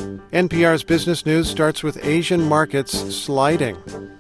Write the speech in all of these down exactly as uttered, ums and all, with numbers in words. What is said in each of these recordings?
N P R's Business News starts with Asian markets sliding.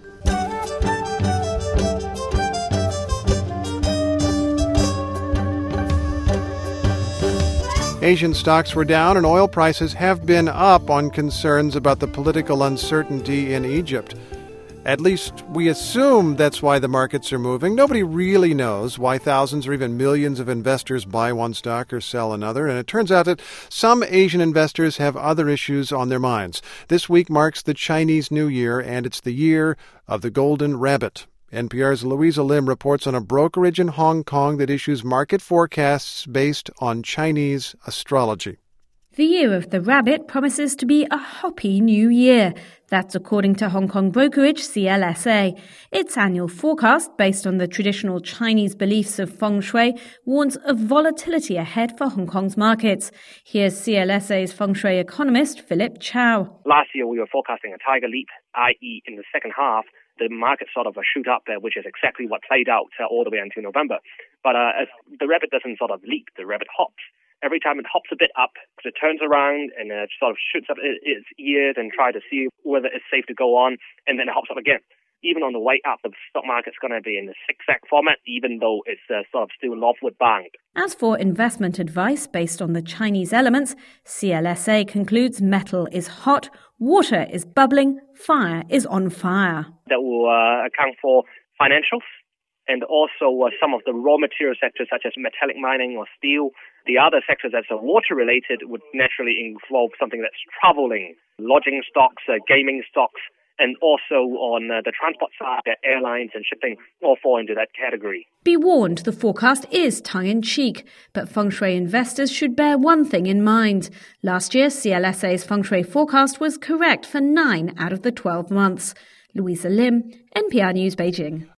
Asian stocks were down and oil prices have been up on concerns about the political uncertainty in Egypt. At least we assume that's why the markets are moving. Nobody really knows why thousands or even millions of investors buy one stock or sell another, and it turns out that some Asian investors have other issues on their minds. This week marks the Chinese New Year, and it's the year of the Golden Rabbit. N P R's Louisa Lim reports on a brokerage in Hong Kong that issues market forecasts based on Chinese astrology. The Year of the Rabbit promises to be a hoppy new year. That's according to Hong Kong brokerage C L S A. Its annual forecast, based on the traditional Chinese beliefs of feng shui, warns of volatility ahead for Hong Kong's markets. Here's C L S A's feng shui economist Philip Chow. Last year we were forecasting a tiger leap, that is in the second half, the market sort of shoot up there, which is exactly what played out uh, all the way until November. But uh, as the rabbit doesn't sort of leap, the rabbit hops. Every time it hops a bit up, it turns around and uh, sort of shoots up its ears and tries to see whether it's safe to go on, and then it hops up again. Even on the way up, the stock market's going to be in the zigzag format, even though it's uh, sort of still northward bound. As for investment advice based on the Chinese elements, C L S A concludes metal is hot, water is bubbling, fire is on fire. That will uh, account for financials and also uh, some of the raw material sectors such as metallic mining or steel. The other sectors that's uh, water-related would naturally involve something that's traveling, lodging stocks, uh, gaming stocks, and also on uh, the transport side, the airlines and shipping all fall into that category. Be warned, the forecast is tongue-in-cheek, but feng shui investors should bear one thing in mind. Last year, C L S A's feng shui forecast was correct for nine out of the twelve months. Louisa Lim, N P R News, Beijing.